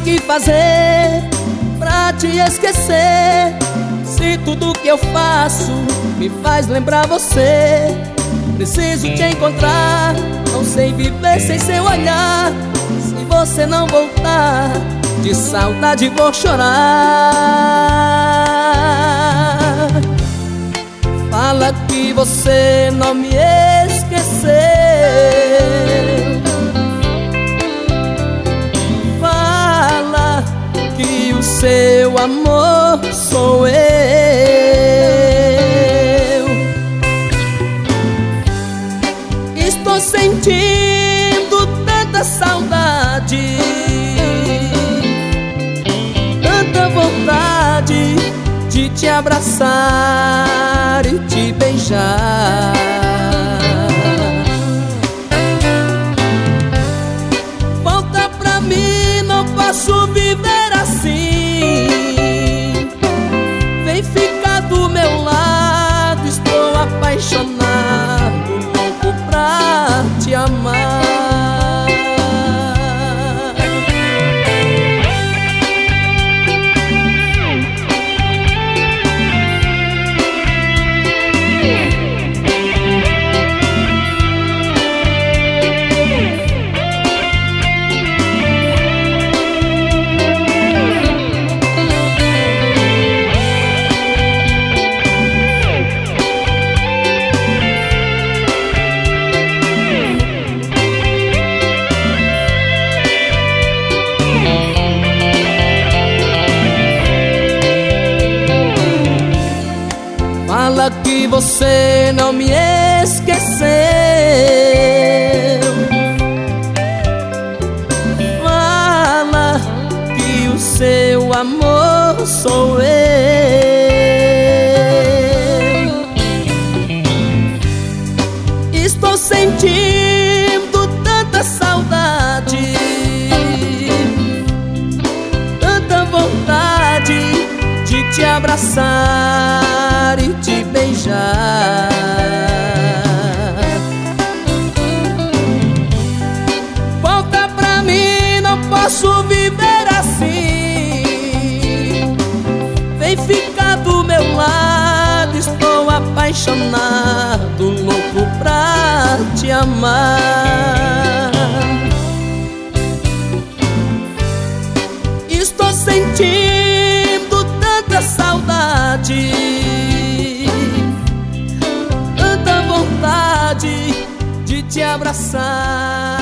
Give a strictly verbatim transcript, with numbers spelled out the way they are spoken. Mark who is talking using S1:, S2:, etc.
S1: que fazer pra te esquecer, se tudo que eu faço me faz lembrar você. Preciso te encontrar, não sei viver sem seu olhar. Se você não voltar, de saudade vou chorar. Fala que você não me esqueceu, fala que o seu amor sou eu. Estou sentindo tanta saudade, tanta vontade de te abraçar e te beijar. Volta pra mim, não posso viver assim. Vem ficar do meu lado, estou apaixonado, louco pra te amar. Fala que você não me esqueceu, fala que o seu amor sou eu. Estou sentindo tanta saudade, tanta vontade de te abraçar e te beijar. Volta pra mim, não posso viver assim. Vem ficar do meu lado, estou apaixonado, louco pra te amar. Estou sentindo tanta saudade, tanta vontade de te abraçar